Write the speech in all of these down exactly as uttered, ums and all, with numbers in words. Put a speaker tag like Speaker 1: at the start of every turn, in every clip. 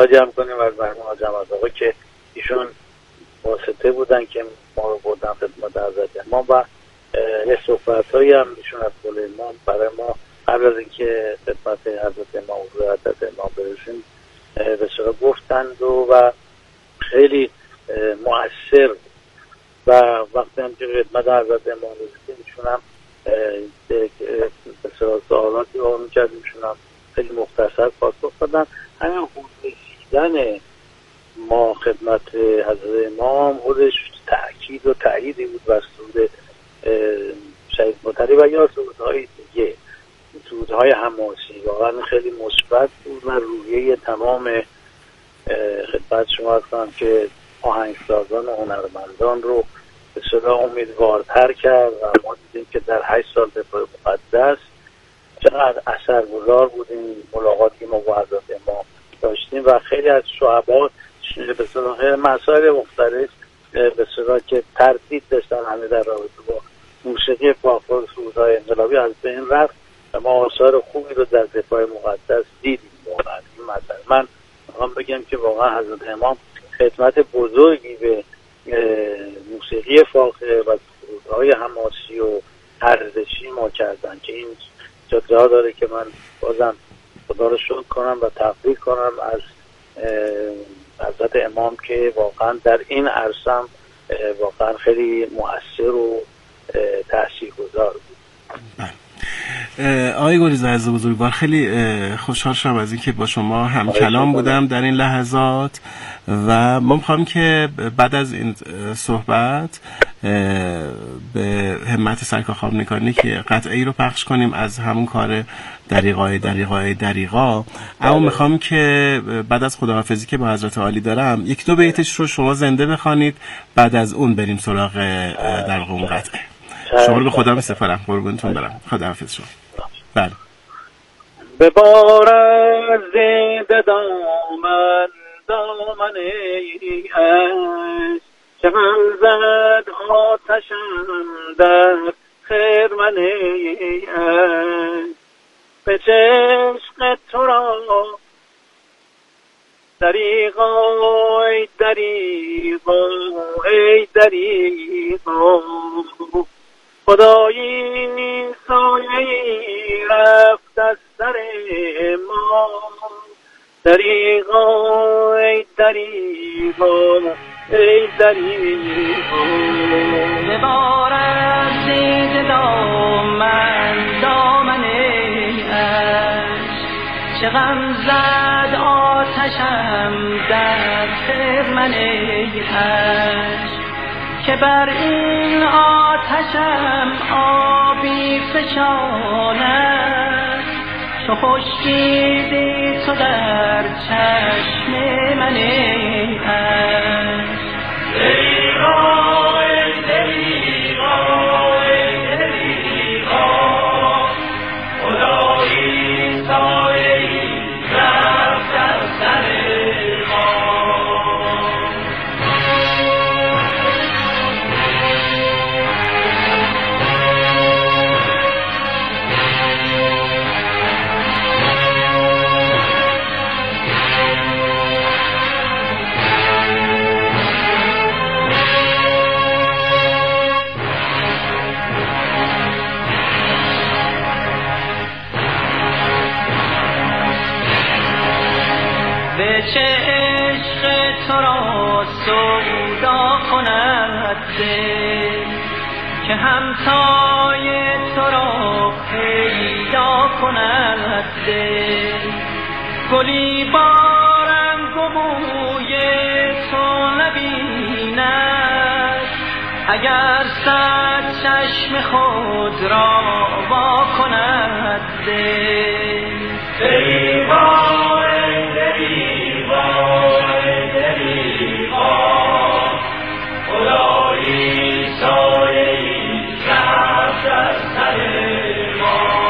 Speaker 1: جمع کنیم از مرحوم حاج احمد آقا که ایشون واسطه بودن که ما رو بردن خدمت حضرت امام و یه صحبت‌هایی هم ایشون از قول امام برای ما قبل از اینکه خدمت حضرت امام و حضرت امام برسیم به صورت گفتند و, و خیلی مؤثر بود و وقتی هم که خدمت حضرت امام رسیدیم ایشون هم به صورت سوالاتی رو می‌کردیم، ایشون هم خیلی مختصر پاسخ دادن. همین رسیدن ما خدمت حضرت امام خودش تأکید و تأییدی بود بر سرود شهید مطهری و یا سرودهای دیگه، سرودهای حماسی واقعا خیلی مثبت بود و روحیه تمام خدمت شما هستم که آهنگسازان و هنرمندان رو به صورت امیدوارتر کرد و ما دیدیم که در هشت سال دفاع مقدس چقدر اثرگذار بودیم ملاقاتی ما با حضرت امام داشتیم و خیلی از شعبات به صورت مسائل مختلف به صورت که تردید داشتن همه در رابطه با موسیقی پاک‌پاک سرودهای انقلابی از بین رفت و ما آثار خوبی رو در دفاع مقدس دیدیم. واقعا این مسئله من میخوام بگم که واقعا حضرت امام خدمت بزرگی به موسیقی فاخر و سرودهای حماسی و ارزشی ما کردن که این جا داره که من بازم خدا رو شکر کنم و تقدیر کنم از حضرت امام که واقعا در این عرصه واقعا خیلی مؤثر و تاثیرگذار بود.
Speaker 2: آقای گلیزه عزیز بزرگوار، خیلی خوشحال شدم از اینکه با شما هم کلام بودم در این لحظات و ما میخوام که بعد از این صحبت به همت سرکار خوابنکانی که قطعی رو پخش کنیم از همون کار دریغای دریغای دریغا، اما میخوام که بعد از خداحافظی که با حضرت عالی دارم یک دو بیتش رو شما زنده بخوانید، بعد از اون بریم سراغ در واقع اون قطعه. شما رو به خدا میسپارم، قربونتون برم. خداحافظ شما. بله.
Speaker 1: به بار از زنده دامن دامن ای هست که غم زد آتشم در خرمن ای هست به چشق تو را دریغا ای دریغا ای دریغا خدایی سایه‌ای رفت از سر ما دریغا ای دریغا ای دریغا
Speaker 3: به بار از زنده دامن دامن عشق چه غم زد آتشم در خرمن عشق که بر این آتشم آبی فشاند چو خورشیدی تو در چشم من عشق دریغا ای دریغا ای دریغا خدایی سایه‌ای رفت از سر چه عشق تو را سودا کند دل که همتای تو را پیدا کند دل گلی بارنگ و بوی تو نبیند اگر صد چشم خود را وا کند دل دریغا ای دریغا ای دریغا خدایی سایه‌ای رفت از سر ما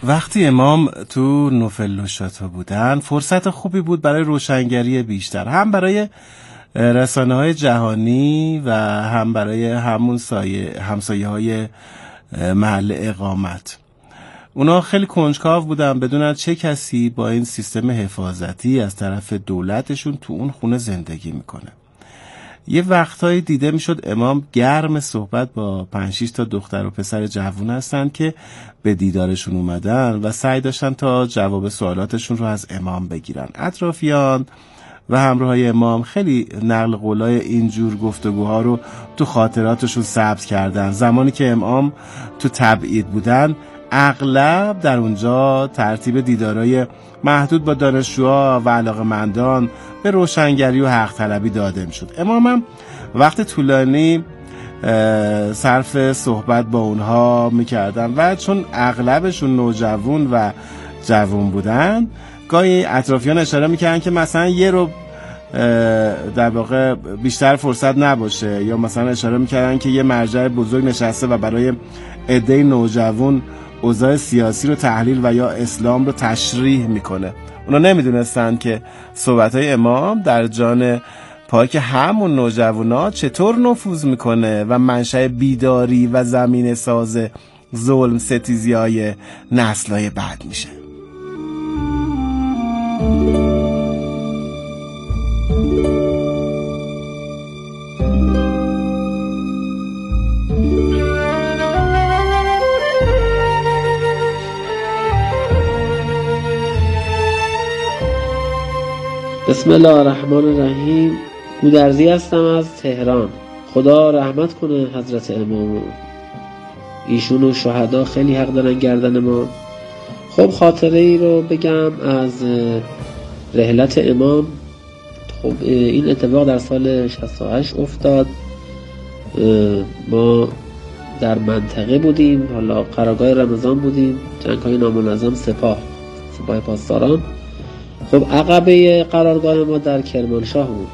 Speaker 2: وقتی امام تو نوفلوشاتا بودن فرصت خوبی بود برای روشنگری بیشتر، هم برای رسانه های جهانی و هم برای همون سایه همسایه های محل اقامت. اونا خیلی کنجکاو بودن بدونن چه کسی با این سیستم حفاظتی از طرف دولتشون تو اون خونه زندگی میکنه. یه وقتایی دیده میشد امام گرم صحبت با پنج شش تا دختر و پسر جوون هستن که به دیدارشون اومدن و سعی داشتن تا جواب سوالاتشون رو از امام بگیرن. اطرافیان و همراهای امام خیلی نقل قولای اینجور گفتگوها رو تو خاطراتشون ثبت کردن. زمانی که امام تو تبعید بودن اغلب در اونجا ترتیب دیدارای محدود با دانشجوها و علاقه‌مندان به روشنگری و حق طلبی داده میشد. امام هم وقت طولانی صرف صحبت با اونها میکردن و چون اغلبشون نوجوان و جوان بودن گاهی اطرافیان اشاره میکردن که مثلا یه رو در واقع بیشتر فرصت نباشه، یا مثلا اشاره میکردن که یه مرجع بزرگ نشسته و برای عده نوجوان اوضاع سیاسی رو تحلیل و یا اسلام رو تشریح میکنه. اونا نمیدونستن که صحبتهای امام در جان پاک همون نوجوانا چطور نفوذ میکنه و منشأ بیداری و زمین ساز ظلم ستیزی های نسل‌های بعد میشه.
Speaker 4: بسم الله الرحمن الرحیم. گودرزی هستم از تهران. خدا رحمت کنه حضرت امام، ایشون و شهدا خیلی حق دارن گردن ما. خب خاطره ای رو بگم از رحلت امام. خب این اتفاق در سال شصت و هشت افتاد. ما در منطقه بودیم، حالا قرارگاه رمضان بودیم، جنگ‌های نامنظم سپاه سپاه پاسداران. خب عقبه قرارگاه ما در کرمانشاه بود.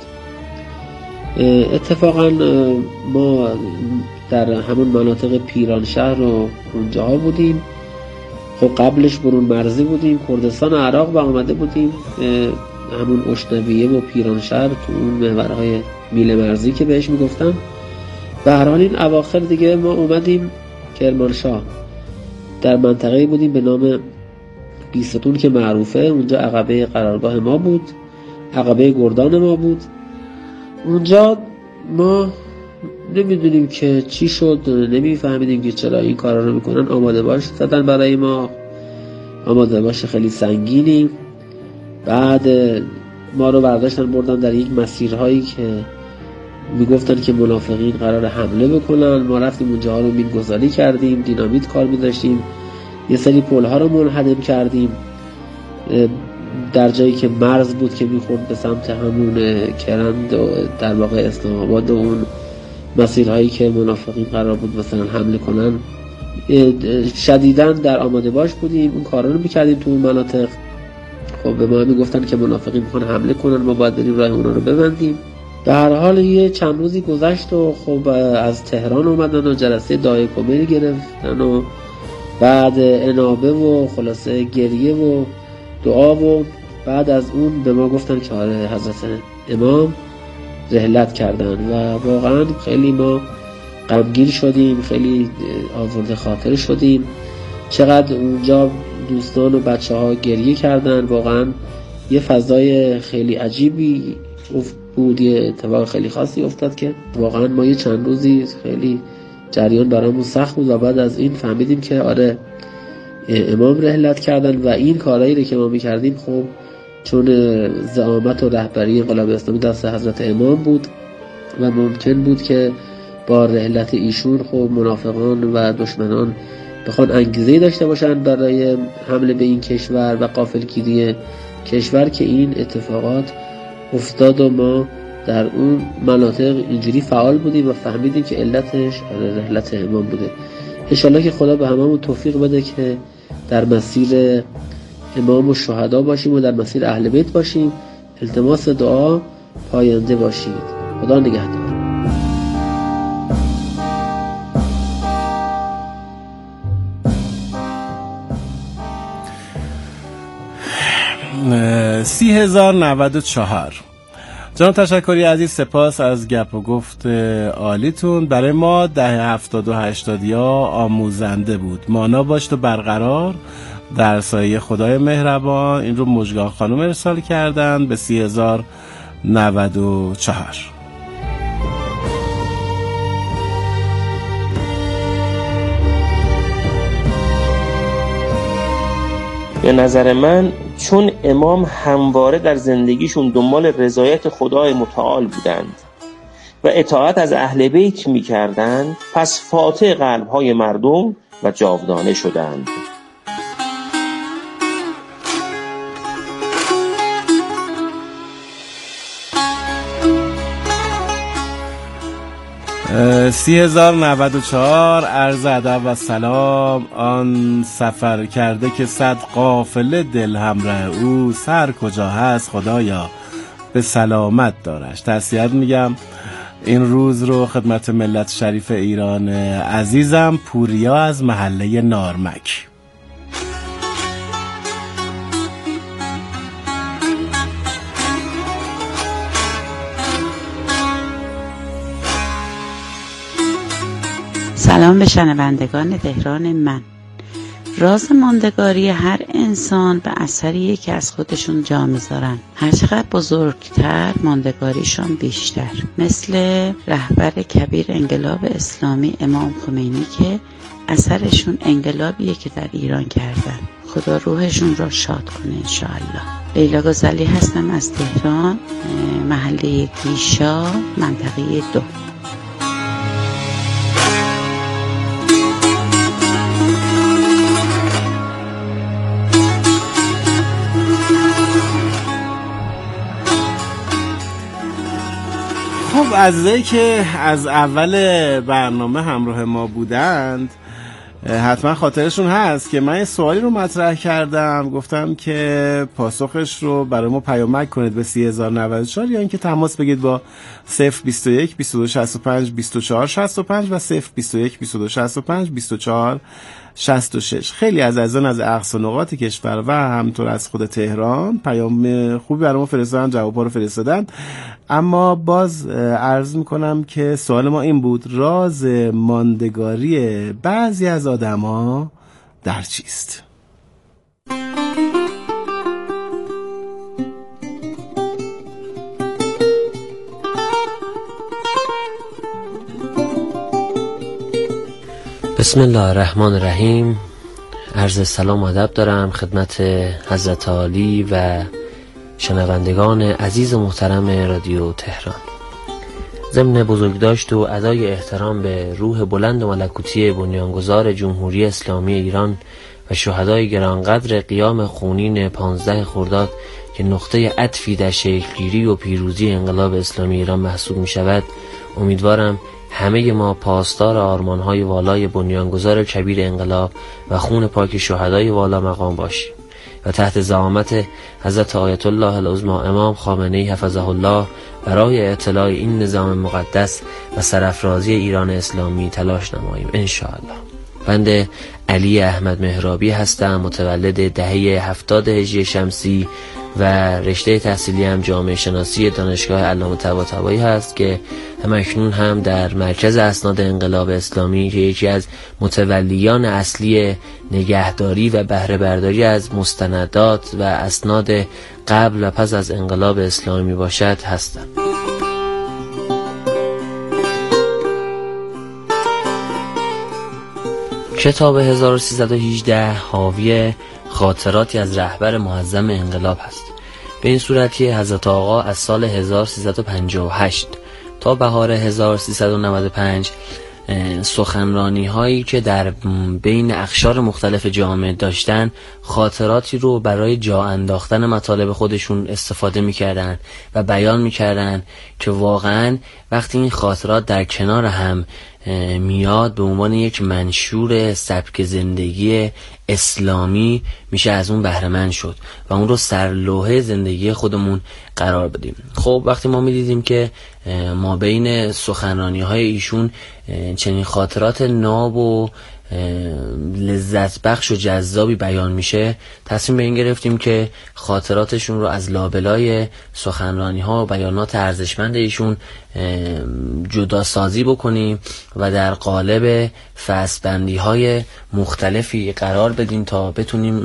Speaker 4: اتفاقا ما در همون مناطق پیرانشهر و اونجاها بودیم. خب قبلش برون مرزی بودیم، کردستان عراق با آمده بودیم، همون اشنویه و پیرانشهر تو اون محورهای میله مرزی که بهش میگفتن. به هر حال این اواخر دیگه ما اومدیم کرمانشاه. در منطقه بودیم به نام بیستون که معروفه، اونجا عقبه قرارگاه ما بود، عقبه گردان ما بود. اونجا ما نمیدونیم که چی شد، نمیفهمیدیم که چرا این کارا رو میکنن. آماده باش زدن برای ما، آماده باش خیلی سنگینی. بعد ما رو برداشتن بردن در یک مسیرهایی که میگفتن که منافقین قرار حمله بکنن. ما رفتیم اونجاها رو مین‌گذاری کردیم، دینامیت کار می‌داشتیم، یه سری پل‌ها رو منهدم کردیم در جایی که مرز بود که میخورد به سمت همون کرند و در واقع اسلام آباد و اون مسیرهایی که منافقین قرار بود مثلا حمله کنن. شدیداً در آماده باش بودیم، اون کارا رو میکردیم تو اون مناطق. خب به ما میگفتن که منافقین میخوان حمله کنن، ما باید بریم راه اونا رو ببندیم. به هر حال یه چند روزی گذشت و خب از تهران اومدن و جلسه دعای کمیل گرفتن و بعد انابه و خلاصه گریه و دعا و بعد از اون به ما گفتن که آره حضرت امام رحلت کردن و واقعا خیلی ما غمگین شدیم، خیلی آورده خاطر شدیم. چقدر اونجا دوستان و بچه ها گریه کردن، واقعا یه فضای خیلی عجیبی بود، یه اتفاق خیلی خاصی افتاد که واقعا ما یه چند روزی خیلی جریان برامون سخت بود و بعد از این فهمیدیم که آره امام رحلت کردن و این کارهایی رو که ما میکردیم خب چون زعامت و رهبری انقلاب اسلامی دست حضرت امام بود و ممکن بود که با رحلت ایشون خب منافقان و دشمنان بخوان انگیزه‌ای داشته باشن برای حمله به این کشور و غافلگیری کشور، که این اتفاقات افتاد و ما در اون مناطق اینجوری فعال بودیم و فهمیدیم که علتش رحلت امام بوده. انشالله که خدا به هممون توفیق بده که در مسیر امام و شهدا باشیم و در مسیر اهل بیت باشیم. التماس دعا پاینده باشید. خدا نگهدار.
Speaker 2: سی هزار نود و چهار. جناب تشکری عزیز، سپاس از گپ و گفت عالیتون. برای ما دهه هفتاد و هشتادیا آموزنده بود. مانا باشت و برقرار در سایه خدای مهربان. این رو مژگان خانم ارسال کردن به سی هزار نود و چهار.
Speaker 5: به نظر من چون امام همواره در زندگیشون دنبال رضایت خدای متعال بودند و اطاعت از اهل بیت می کردند، پس فاتح قلب‌های مردم و جاودانه شدند.
Speaker 2: سی هزار نود و چهار. عرض ادب و سلام. آن سفر کرده که صد قافله دل همراه او، سر کجا هست خدایا به سلامت دارش. تسلیت میگم این روز رو خدمت ملت شریف ایران عزیزم. پوریا از محله نارمک.
Speaker 6: سلام به شنوندگان تهران من. راز ماندگاری هر انسان به اثری که از خودشون جا میذارن. هرچقدر بزرگتر ماندگاریشون بیشتر. مثل رهبر کبیر انقلاب اسلامی امام خمینی که اثرشون انقلابیه که در ایران کردن. خدا روحشون را شاد کنه انشاءالله. لیلا گزلی هستم از تهران، محله گیشا، منطقه دو.
Speaker 2: خب عزیزایی که از اول برنامه همراه ما بودند حتما خاطرشون هست که من یه سوالی رو مطرح کردم. گفتم که پاسخش رو برای ما پیامک کنید به سی هزار نود و چهار یا اینکه تماس بگید با صفر بیست و یک بیست و دو شصت و پنج بیست و چهار شصت و پنج و صفر بیست و یک بیست و دو شصت و پنج بیست و چهار شصت و شش. خیلی از عزیزان از اقصا نقاط کشور و همینطور از خود تهران پیام خوبی برای ما فرستادن، جوابا رو فرستادن. اما باز عرض میکنم که سوال ما این بود: راز ماندگاری بعضی از آدما در چیست؟
Speaker 7: بسم الله الرحمن الرحیم. عرض سلام و ادب دارم خدمت حضرت عالی و شنوندگان عزیز و محترم رادیو تهران. ضمن بزرگداشت و ادای احترام به روح بلند و ملکوتی بنیانگذار جمهوری اسلامی ایران و شهدای گرانقدر قیام خونین پانزده خرداد که نقطه عطفی در شکلگیری و پیروزی انقلاب اسلامی ایران محسوب می شود، امیدوارم همه ما پاسدار آرمان‌های والای بنیانگذار کبیر انقلاب و خون پاک شهدای والا مقام باشیم و تحت زعامت حضرت آیت الله العظمی امام خامنه‌ای حفظه الله برای اطلاع این نظام مقدس و سرافرازی ایران اسلامی تلاش نماییم انشاءالله. بنده علی احمد مهرابی هستم، متولد دهه هفتاد هجری شمسی و رشته تحصیلی هم جامعه شناسی دانشگاه علامه طباطبایی هست که همکنون هم در مرکز اسناد انقلاب اسلامی که یکی از متولیان اصلی نگهداری و بهره برداری از مستندات و اسناد قبل و پس از انقلاب اسلامی باشد هستم. کتاب هزار و سیصد و هجده حاوی خاطراتی از رهبر معظم انقلاب هست، به این صورت که حضرت آقا از سال هزار و سیصد و پنجاه و هشت تا بهار هزار و سیصد و نود و پنج سخنرانی هایی که در بین اقشار مختلف جامعه داشتن، خاطراتی رو برای جا انداختن مطالب خودشون استفاده میکردن و بیان میکردن که واقعا وقتی این خاطرات در کنار هم میاد به عنوان یک منشور سبک زندگی اسلامی میشه از اون بهره مند شد و اون رو سرلوحه زندگی خودمون قرار بدیم. خب وقتی ما میدیدیم که ما بین سخنرانی های ایشون چنین خاطرات ناب و لذت بخش و جذابی بیان میشه، تصمیم به این گرفتیم که خاطراتشون رو از لابلای سخنرانی ها و بیانات ارزشمند ایشون جدا سازی بکنیم و در قالب فصل‌بندی های مختلفی قرار بدیم تا بتونیم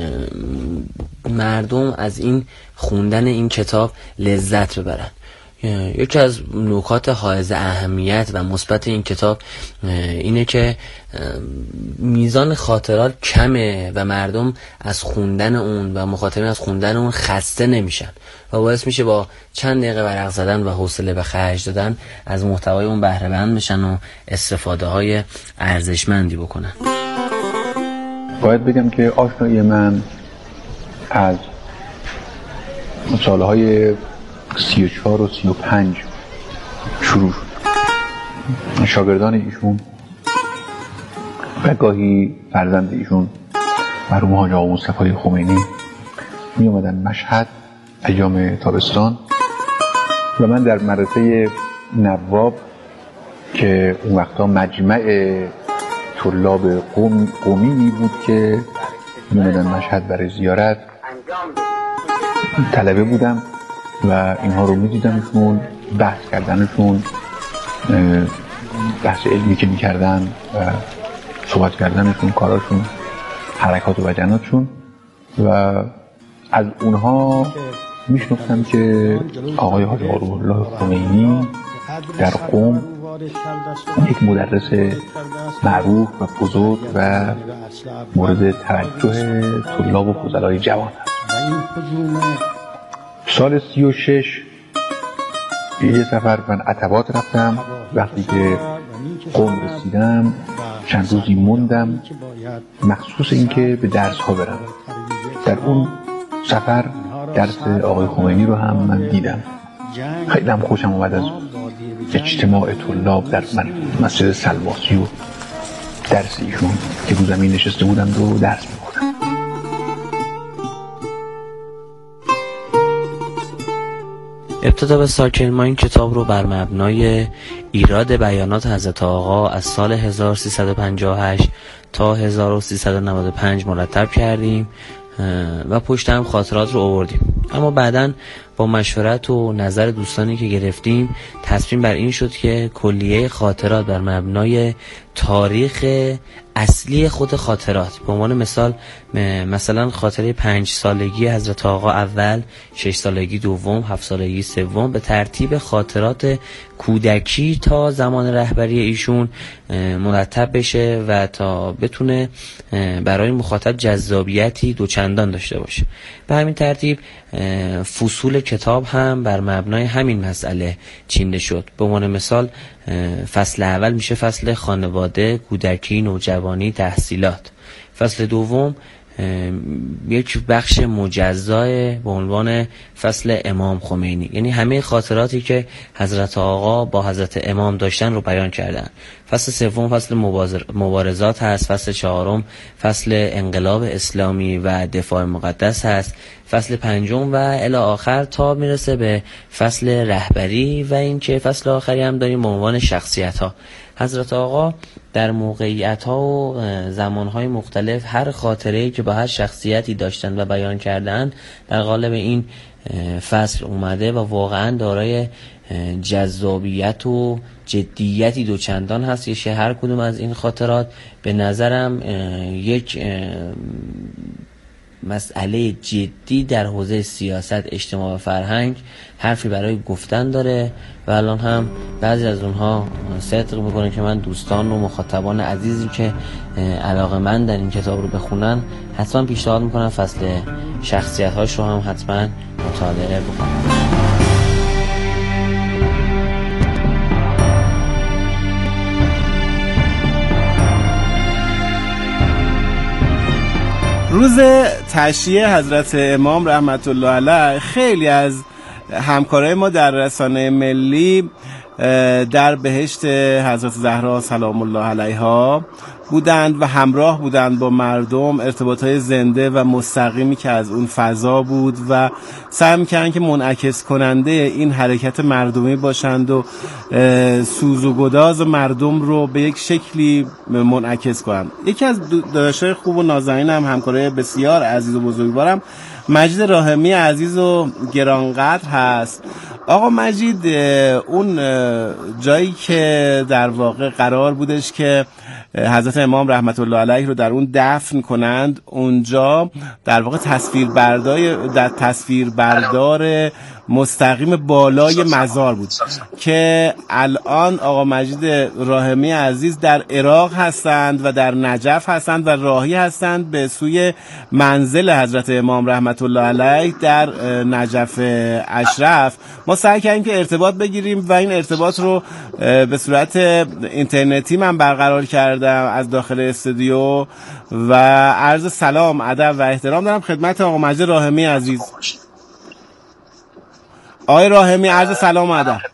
Speaker 7: مردم از این خوندن این کتاب لذت ببرن. یکی از نکات حائز اهمیت و مثبت این کتاب اینه که میزان خاطرات کمه و مردم از خوندن اون و مخاطبین از خوندن اون خسته نمیشن و باعث میشه با چند دقیقه ورق زدن و حوصله به خرج دادن از محتوای اون بهره مند بشن و استفاده های ارزشمندی بکنن.
Speaker 8: باید بگم که آشنایی من از سالهای سی و چهار و سی و پنج شروع شد. شاگردان ایشون و گاهی فرزند ایشون مرحوم حاج آقا مصطفی خمینی می اومدن مشهد ایام تابستان و من در مدرسه نواب که اون وقتا مجمع طلاب قوم قومی بود که می اومدن مشهد برای زیارت، طلبه بودم و اینها رو میدیدمشون، بحث کردنشون، بحث علمی که میکردن و صحبت کردنشون، کاراشون، حرکات و بیاناتشون و از اونها میشنفتم که آقای حاج آروح الله خمینی در قم یک مدرس معروف و بزرگ و مورد توجه طلاب و فضلای جوان هست. سال سی و شش یه سفر من عتبات رفتم. وقتی که قم رسیدم چند روزی موندم مخصوص این که به درس ها برم. در اون سفر درس آقای خمینی رو هم من دیدم. خیلی هم خوشم اومد از اجتماع طلاب در من مسجد سلواسی و درس ایشون که رو زمین نشسته بودند و درس می‌خوندن.
Speaker 7: ابتدا به ساکن ما این کتاب رو بر مبنای ایراد بیانات حضرت آقا از سال هزار و سیصد و پنجاه و هشت تا هزار و سیصد و نود و پنج مرتب کردیم و پشت هم خاطرات رو آوردیم. اما بعداً با مشورت و نظر دوستانی که گرفتیم تصمیم بر این شد که کلیه خاطرات بر مبنای تاریخ اصلی خود خاطرات، به عنوان مثال مثلا خاطره پنج سالگی حضرت آقا اول، شش سالگی دوم، هفت سالگی سوم، به ترتیب خاطرات کودکی تا زمان رهبری ایشون مرتب بشه و تا بتونه برای مخاطب جذابیتی دوچندان داشته باشه. به همین ترتیب فصول کتاب هم بر مبنای همین مسئله چینده شد. به عنوان مثال فصل اول میشه فصل خانواده، کودکی، نوجوانی، تحصیلات. فصل دوم یک بخش مجزای به عنوان فصل امام خمینی، یعنی همه خاطراتی که حضرت آقا با حضرت امام داشتن رو بیان کردن. فصل سوم فصل مبارزات هست. فصل چهارم فصل انقلاب اسلامی و دفاع مقدس هست. فصل پنجم و الی آخر تا میرسه به فصل رهبری و این که فصل آخری هم داریم به عنوان شخصیت ها. حضرت آقا در موقعیت ها و زمان های مختلف هر خاطره‌ای که با هر شخصیتی داشتن و بیان کردن در قالب این فصل اومده و واقعا دارای جذابیت و جدیتی دوچندان هست که هر کدوم از این خاطرات به نظرم یک مسئله جدی در حوزه سیاست، اجتماع و فرهنگ حرفی برای گفتن داره و الان هم بعضی از اونها صدق میکنه که من دوستان و مخاطبان عزیزی که علاقه من در این کتاب رو بخونن حتما پیشنهاد میکنم فصل شخصیت هاش رو هم حتما مطالعه بکنن.
Speaker 2: روز تشییع حضرت امام رحمت الله علیه خیلی از همکارای ما در رسانه ملی در بهشت حضرت زهرا سلام الله علیها بودند و همراه بودند با مردم، ارتباطهای زنده و مستقیمی که از اون فضا بود و سعی می‌کردن که منعکس کننده این حرکت مردمی باشند و سوز و گداز مردم رو به یک شکلی منعکس کنند. یکی از داداشای خوب و نازنینم، همکارای بسیار عزیز و بزرگوارم، مجید راهمی عزیز و گرانقدر هست. آقا مجید، اون جایی که در واقع قرار بودش که حضرت امام رحمت الله علیه رو در اون دفن کنند، اونجا در واقع تصویر بردار در تصویر بردار مستقیم بالای مزار بود که الان آقا مجید راهمی عزیز در عراق هستند و در نجف هستند و راهی هستند به سوی منزل حضرت امام رحمت الله علیه در نجف اشرف. ما سعی کردیم که ارتباط بگیریم و این ارتباط رو به صورت اینترنتی من برقرار کردم از داخل استودیو و عرض سلام، ادب و احترام دارم خدمت آقا مجید راهمی عزیز. آقای راهمی عرض سلام و ادب.
Speaker 9: منم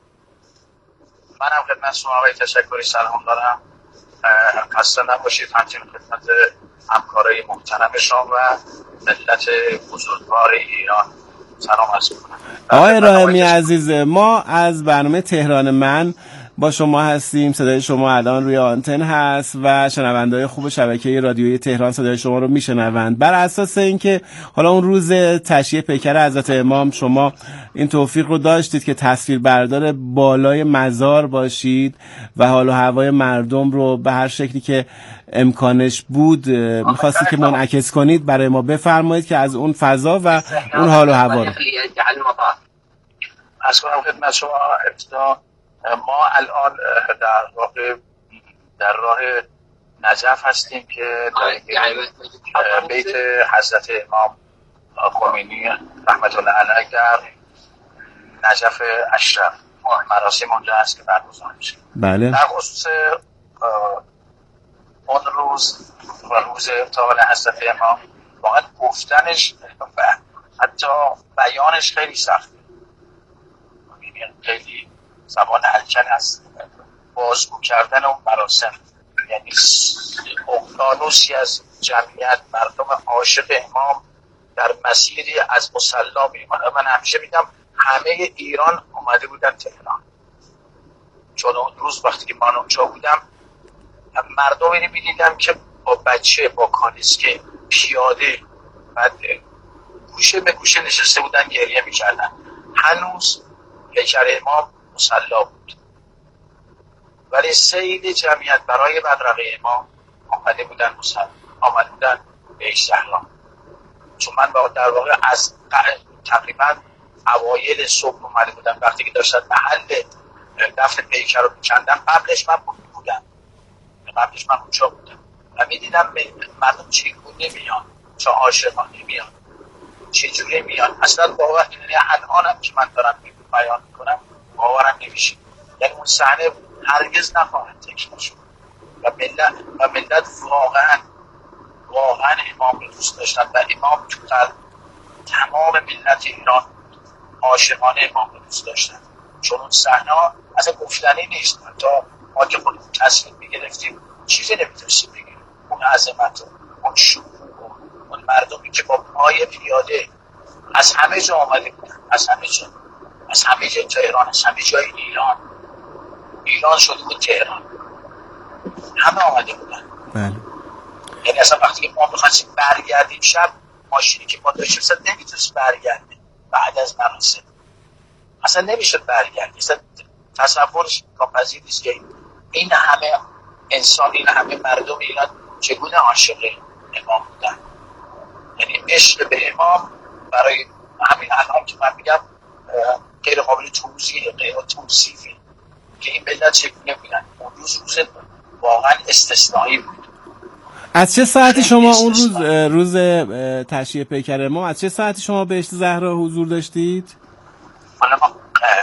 Speaker 9: خدمت شما آقای تشکری سلام دارم. خسته نباشید. همچنین خدمت همکارای محترم شما و ملت بزرگوار ایران سلام عرض می‌کنم.
Speaker 2: آقای راهمی عزیز، ما از برنامه تهران من با شما هستیم. صدای شما الان روی آنتن هست و شنونده‌های خوب شبکه رادیویی تهران صدای شما رو میشنوند. بر اساس اینکه حالا اون روز تشییع پیکر حضرت امام شما این توفیق رو داشتید که تصویر بردار بالای مزار باشید و حال و هوای مردم رو به هر شکلی که امکانش بود می‌خواستید که منعکس کنید، برای ما بفرمایید که از اون فضا و اون حال و هوا رو.
Speaker 9: از کنم خدمت شما ابتدا ما الان در واقع در راه نجف هستیم که در بیت حضرت امام خمینی رحمت الله علیه در نجف اشرف مراسم اونجا هست که برگزار میشه.
Speaker 2: بله.
Speaker 9: در خصوص اون روز و روز افتقال حضرت امام واقعا گفتنش و حتی بیانش خیلی سخته، خیلی زبان هلکن هست بازگو کردن اون مراسم. یعنی اقیانوسی از جمعیت مردم عاشق امام در مسیری از مصلا می‌آمد. من همیشه میگم همه ایران اومده بودن تهران، چون اون روز وقتی که من اونجا بودم مردمی رو می‌دیدم که با بچه با کالسکه پیاده بعد گوشه به گوشه نشسته بودن گریه می‌کردن. هنوز پیکر امام مصلا بود ولی سیل جمعیت برای بدرقه امام آمده بودن مصلا، آمده بودن بهشت زهرا. چون من در واقع از تقریبا اوایل صبح اومده بودم، وقتی که داشتن محل دفن پیکر رو میکندن قبلش من بودم قبلش من اونجا بودم و میدیدم مردم چگونه میان، چه عاشقانه میان، چجوری میان. اصلا باور یعنی الانم که من دارم بیان میکنم باورم نمیشه. یعنی اون صحنه هرگز نخواهد تکرار شد و ملت و ملت واقعا واقعا امام رو دوست داشتن و امام تو قلب تمام ملت ایران عاشقانه امام رو دوست داشتن. چون اون صحنه اصلا گفتنی نیست. تا ما که خودمون تصمیم میگرفتیم چیزی نمیتونستیم بگیم. اون عظمت، اون شکوه، اون مردمی که با پای پیاده از همه جا آمده بودن، از همه جا، از همه جای تهران، از همه جای ایران. ایران شده بود تهران، همه آمده بودن.
Speaker 2: بله.
Speaker 9: یعنی اصلا وقتی که ما می‌خواستیم برگردیم شب، ماشینی که ما داشتیم اصلا نمیتونست برگرده بعد از مراسم، اصلا نمیشه برگرد. اصلا تصورش ناپذیر نیست که این همه انسان، این همه مردم ایران چگونه عاشق امام بودن. یعنی عشق به امام برای همین الان که من میگم غیر قابل توضیح، غیر توصیفی که این ملت چگونه بودن. اون روز روز واقعا استثنایی بود.
Speaker 2: از چه ساعتی شما اون روز روز تشییع پیکر امام از چه ساعتی شما بهشت زهرا حضور داشتید؟
Speaker 9: حالا ما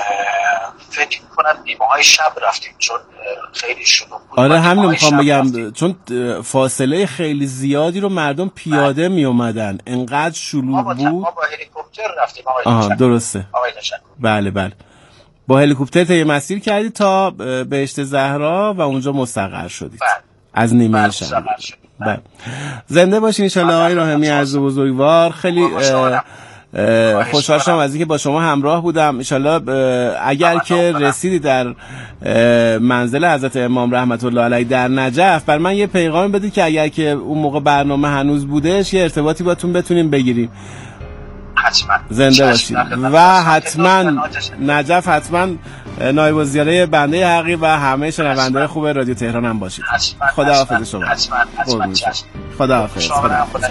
Speaker 9: فکر می‌کنم نیمه‌های شب رفتیم چون خیلی شلوغ بود.
Speaker 2: آره همین میخوام بگم، چون فاصله خیلی زیادی رو مردم پیاده می اومدن، انقدر شلوغ بود.
Speaker 9: ما با هلیکوپتر هلیکوپتر رفتیم آقای
Speaker 2: آها
Speaker 9: تشکر.
Speaker 2: درسته
Speaker 9: آقای تشکر.
Speaker 2: بله بله با هلیکوپتر طی مسیر کردید تا بهشت زهرا و اونجا مستقر شدید.
Speaker 9: بله.
Speaker 2: از نیمه
Speaker 9: بله،
Speaker 2: شب.
Speaker 9: مستقر شدیم.
Speaker 2: بله. زنده باشین ان شاءالله آقای راحمی عزیز و بزرگوار. خیلی خوشحال شدم از اینکه با شما همراه بودم. ان شاءالله اگر که رسیدی در منزل حضرت امام رحمت الله علیه در نجف، بر من یه پیغام بدید که اگر که اون موقع برنامه هنوز بودش یه ارتباطی باتون بتونیم بگیریم.
Speaker 9: حتما
Speaker 2: زنده باشید و حتما نجف حتما نایب الزیاره بنده حقی و همه شنونده‌های خوب رادیو تهران هم باشید. خداحافظ شما.
Speaker 9: حتما حتما
Speaker 2: خداحافظ.
Speaker 9: خداحافظ.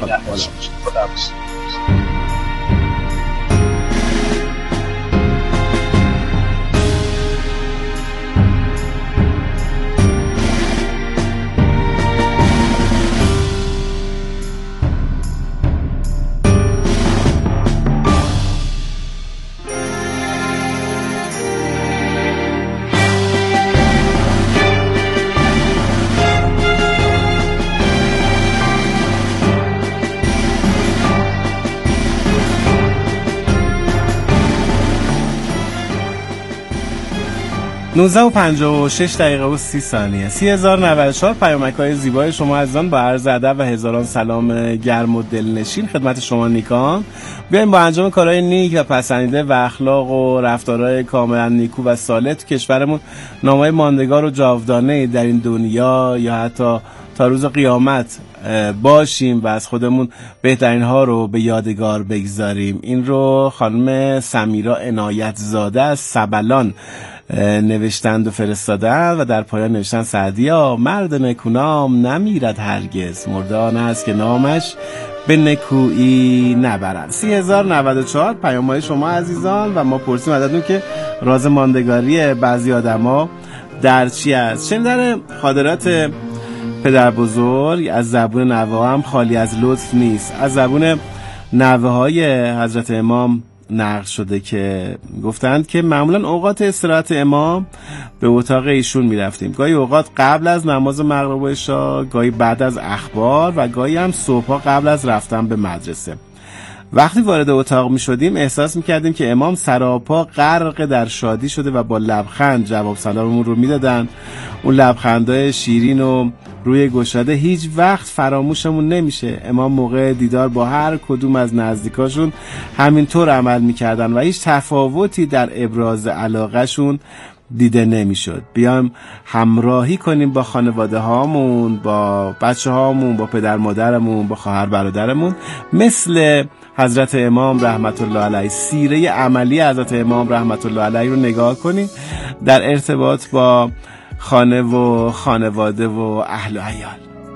Speaker 2: نوزده و پنجاه و شش دقیقه و سی ثانیه. سی هزار و نود و چهار پیامک‌های زیبای شما عزیزان با عرض ادب و هزاران سلام گرم و دلنشین خدمت شما نیکان. بیایم با انجام کارهای نیک و پسندیده و اخلاق و رفتارهای کاملا نیکو و صالح تو کشورمون نامه‌های ماندگار و جاودانه در این دنیا یا حتی تا روز قیامت باشیم و از خودمون بهترین ها رو به یادگار بگذاریم. این رو خانم سمیرا عنایت زاده از سبلان نوشتند و فرستادند و در پایان نوشتن سعدیا مرد نکونام نمیرد هرگز، مردان است که نامش به نکویی نبرد. سی هزار و نود و چهار پیام‌های شما عزیزان و ما پرسیم ازتون که راز ماندگاری بعضی آدما در چی است. شنیدن خاطرات پدر بزرگ از زبون نوه هم خالی از لطف نیست. از زبون نوه های حضرت امام نقل شده که گفتند که معمولا اوقات استراحت امام به اتاق ایشون می رفتیم، گاهی اوقات قبل از نماز مغرب و عشا، گاهی بعد از اخبار و گاهی هم صبحا قبل از رفتن به مدرسه. وقتی وارد اتاق می شدیم احساس می کردیم که امام سراپا غرق در شادی شده و با لبخند جواب سلاممون رو می دادن. اون لبخندهای شیرین و روی گشاده هیچ وقت فراموشمون نمیشه. امام موقع دیدار با هر کدوم از نزدیکاشون همینطور عمل میکردن و هیچ تفاوتی در ابراز علاقهشون دیده نمیشد. بیایم همراهی کنیم با خانواده هامون، با بچه هامون، با پدر مادرمون، با خواهر برادرمون، مثل حضرت امام رحمت الله علیه. سیره عملی حضرت امام رحمت الله علیه رو نگاه کنیم در ارتباط با خانه و خانواده و اهل و عیال.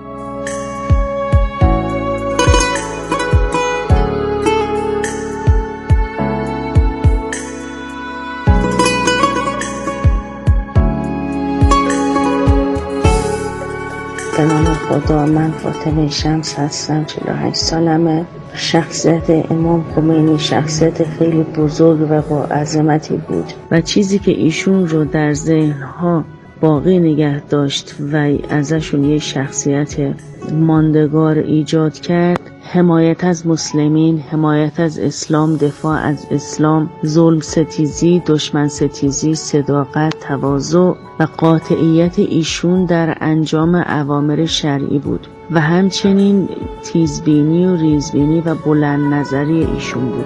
Speaker 10: به نام خدا، من فاطمه شمس هستم، چهل و هشت سالمه. شخصیت امام خمینی شخصیت خیلی بزرگ و با عظمتی بود و چیزی که ایشون رو در ذهنها باقی نگه داشت و ازشون یه شخصیت ماندگار ایجاد کرد، حمایت از مسلمین، حمایت از اسلام، دفاع از اسلام، ظلم ستیزی، دشمن ستیزی، صداقت، تواضع و قاطعیت ایشون در انجام اوامر شرعی بود و همچنین تیزبینی و ریزبینی و بلند نظری ایشون بود.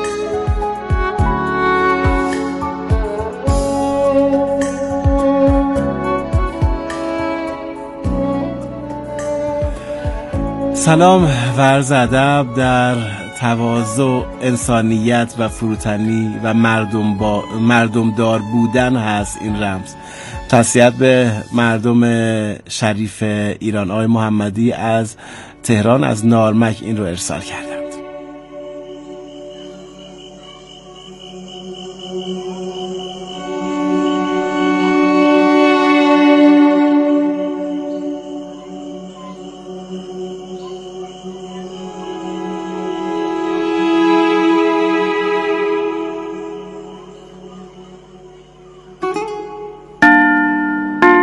Speaker 2: سلام و عرض ادب در تواضع، انسانیت و فروتنی و مردم با مردم دار بودن هست این رمز. تسلیت به مردم شریف ایران. آقای محمدی از تهران از نارمک این رو ارسال کردند.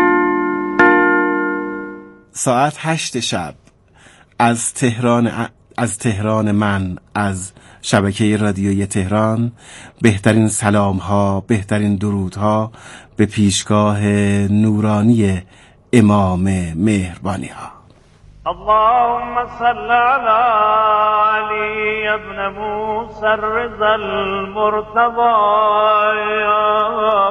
Speaker 2: ساعت هشت شب از تهران از تهران من، از شبکه رادیوی تهران، بهترین سلام ها، بهترین درود ها به پیشگاه نورانی امام مهربانی ها.
Speaker 3: اللهم صل على علي ابن موسى الرضا المرتضى.